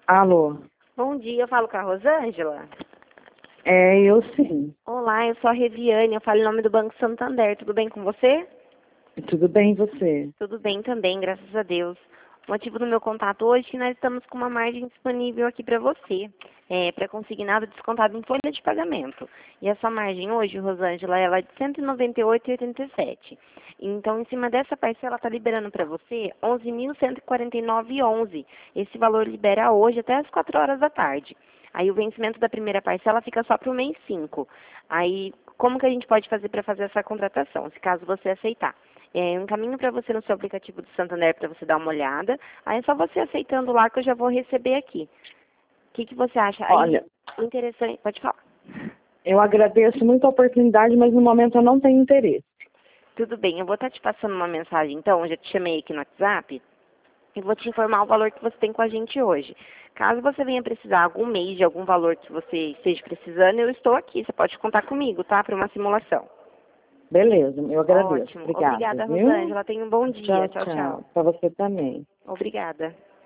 Alô? Bom dia, eu falo com a Rosângela. É, eu sim. Olá, eu sou a Reviane, eu falo em nome do Banco Santander. Tudo bem com você? Tudo bem, e você? Tudo bem também, graças a Deus. O motivo do meu contato hoje é que nós estamos com uma margem disponível aqui para você, para consignado descontado em folha de pagamento. E essa margem hoje, Rosângela, ela é de R$ 198,87. Então, em cima dessa parcela, está liberando para você R$ 11.149,11. Esse valor libera hoje até às 4 horas da tarde. Aí o vencimento da primeira parcela fica só para o mês 5. Aí, como que a gente pode fazer para fazer essa contratação, se caso você aceitar? Eu encaminho para você no seu aplicativo do Santander para você dar uma olhada. Aí é só você aceitando lá que eu já vou receber aqui. O que você acha? Olha, Aí, interessante, pode falar. eu agradeço muito a oportunidade, mas no momento eu não tenho interesse. Tudo bem, eu vou estar te passando uma mensagem, então, eu já te chamei aqui no WhatsApp e vou te informar o valor que você tem com a gente hoje. Caso você venha precisar algum mês de algum valor que você esteja precisando, eu estou aqui. Você pode contar comigo, tá? Para uma simulação. Beleza, eu agradeço. Ótimo. Obrigada, Obrigada, viu? Rosângela. Tenha um bom dia. Tchau, Tchau, tchau. tchau. Para você também. Obrigada.